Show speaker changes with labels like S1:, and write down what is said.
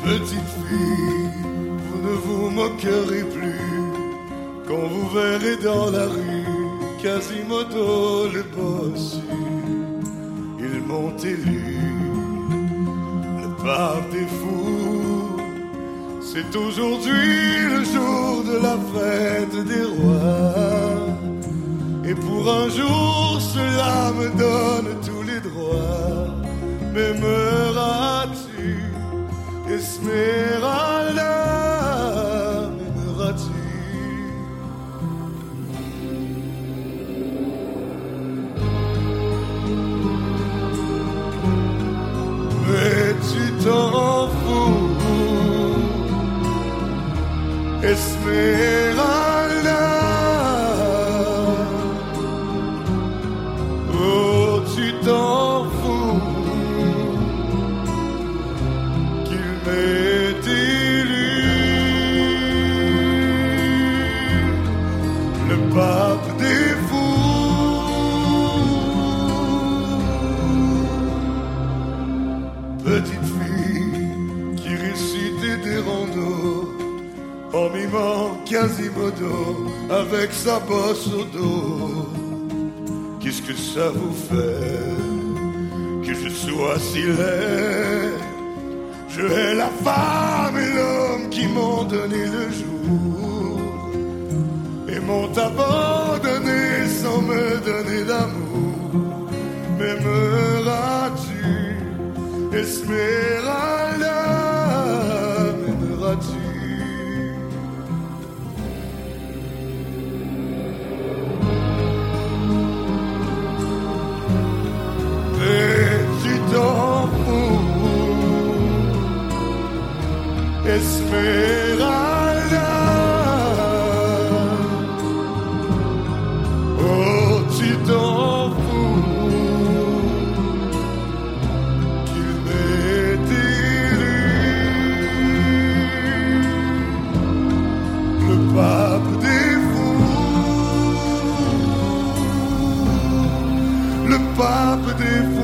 S1: Petite fille, vous ne vous moquerez plus quand vous verrez dans la rue Quasimodo le bossu. Ils m'ont élu le pape des fous. C'est aujourd'hui le jour de la fête des rois. Et pour un jour, cela me donne tous les droits. M'aimeras-tu, Esmeralda, m'aimeras-tu? Mais tu t'en fous, Esmeralda. Oh, tu t'en fous qu'il m'ait élu le pape des fous. Petite fille qui récitait des rondeaux en mimant Quasimodo avec sa bosse au dos. Qu'est-ce que ça vous fait que je sois si laid? Je hais la femme et l'homme qui m'ont donné le jour et m'ont abandonné sans me donner d'amour. M'aimeras-tu, Esmeralda, m'aimeras-tu? Et tu t'en fous, Esmeralda. Oh, tu t'en fous qu'il m'ait élu le pape des fous, le pape des fous.